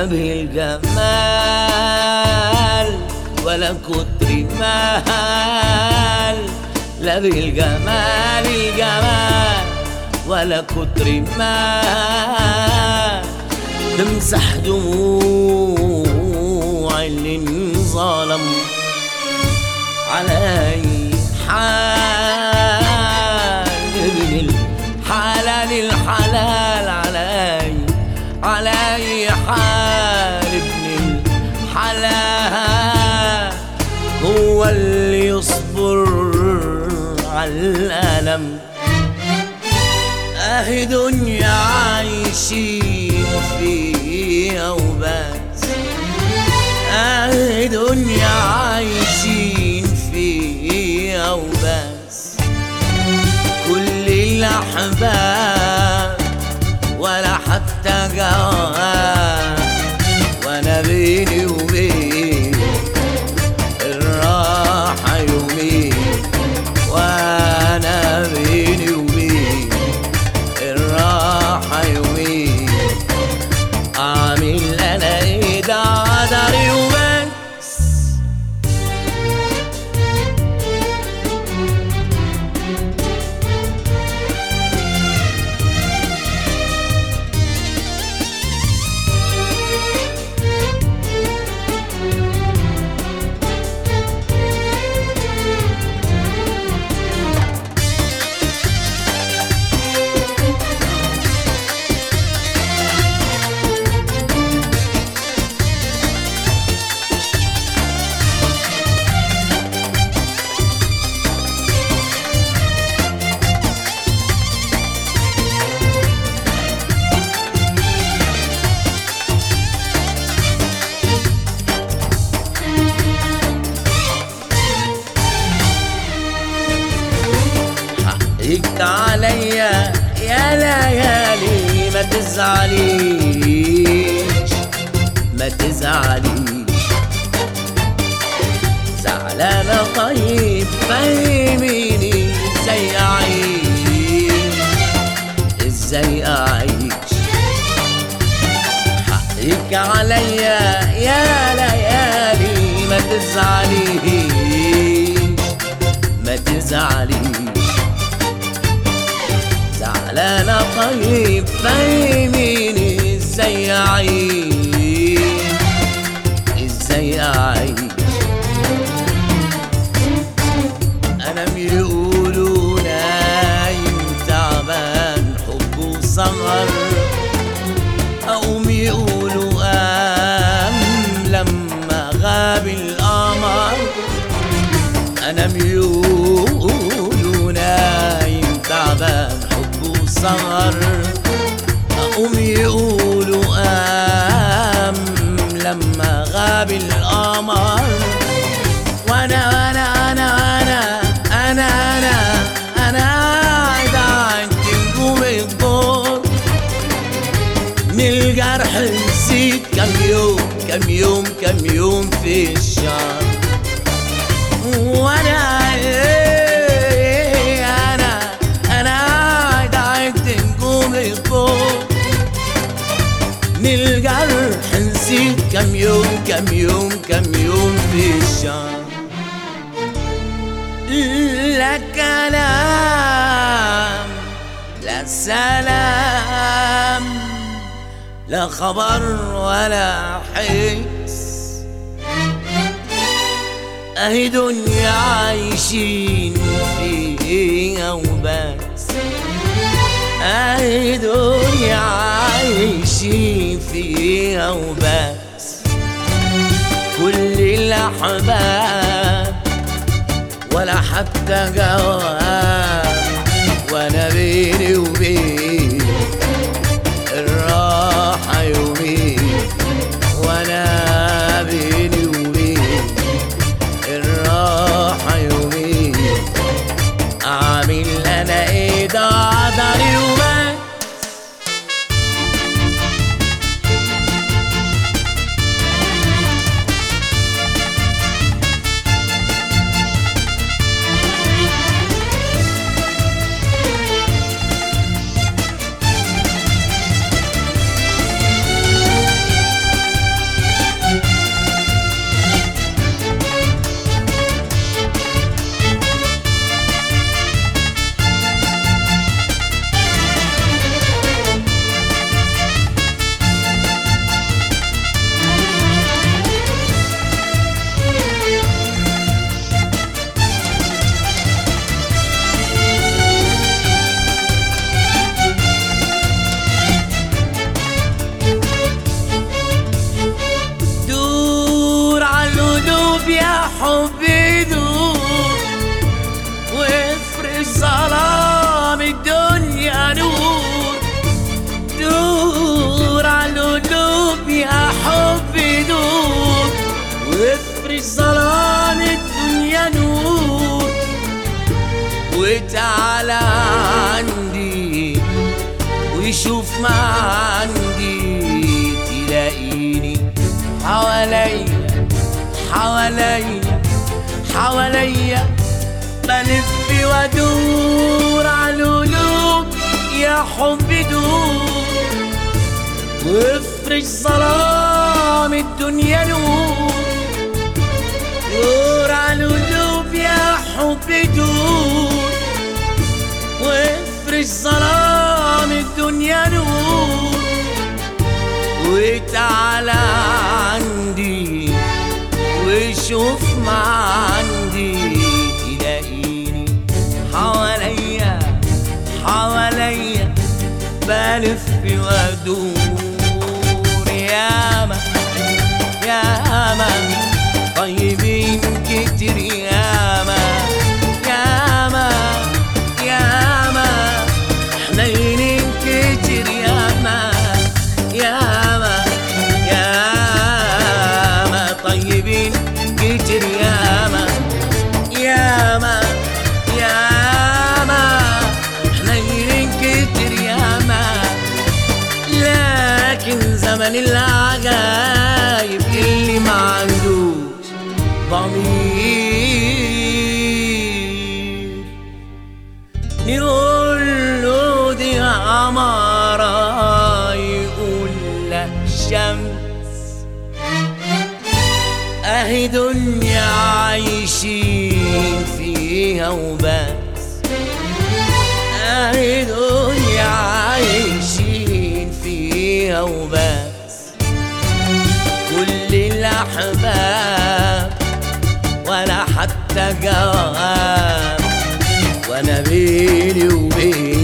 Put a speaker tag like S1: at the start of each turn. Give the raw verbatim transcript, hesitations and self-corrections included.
S1: بالجمال ولا كتر مال، لا بالجمال الجمال ولا كتر مال، تمسح دموع اللي انظلم على أي حال، ابن الحلال الحلال على أي على أي حال، ابن الحلال هو اللي يصبر على الألم. أهي دنيا عايشين فيها وبس، أهي دنيا عايشين فيها وبس، كل الأحباب ولا حتى جواب، وأنا بيني وبين الراحة يومين، وأنا بيني وبين الراحة يومين، أعمل أنا إيه ده قدري وبس. حقك عليا يا ليالي، ما تزعليش ما تزعليش، زعلانة طيب فهميني ازاي اعيش ازاي اعيش. حقك عليا يا ليالي، ما تزعليش ما تزعليش، زعلانة طيب فهميني ازاي اعيش ازاي اعيش. انا بيقولوا نايم تعبان حبه سهر، اقوم يقولوا قام لما غاب القمر. انا بيقولوا نايم تعبان سهر، أقوم يقولوا قام لما غاب القمر. وأنا وأنا أنا أنا أنا أنا أنا قاعد عند نجوم الدور، من الجرح نسيت كم يوم كم يوم كم يوم في الشهر. وأنا من الجرح نسيت كم يوم كم يوم كم يوم في الشهر. لا كلام لا سلام لا خبر ولا حس، اهي دنيا عايشين فيها وبس، اهي دنيا عايشين فيها وبس، كل الأحباب ولا حتى جواب، وأنا بيني وبين الراحة يومين، وأنا بيني وبين الراحة يومين، أعمل أنا إيه ده قدري وبس. يا حبي دوب وافرش ظلام الدنيا نور. دور عالقلوب يا حبي دوب وافرش ظلام الدنيا نور. وتعالى عندي وشوف ما عندي، تلاقيني حواليا حواليا حواليا بلف وادور عالقلوب يا حبي دور وافرش ظلام الدنيا نور. دور عالقلوب يا حبي دور وافرش ظلام الدنيا نور. وتعالى عندي وشوف ما عندي، تلاقيني حواليا حواليا بلف وادور. ياما ياما طيبين كتير، ياما ياما ياما حنينين كتير، ياما ياما ياما طيبين كتير، ياما ياما ياما حنينين كتير، ياما. لكن زمن العجايب اللي ما عندوش ضمير، يقول له دي عمارة يقول لا شمس. اهي دنيا عايشين فيها وبس، اهي دنيا عايشين فيها وبس. كل الاحباب ولا حتى جواب، وانا بيني وبين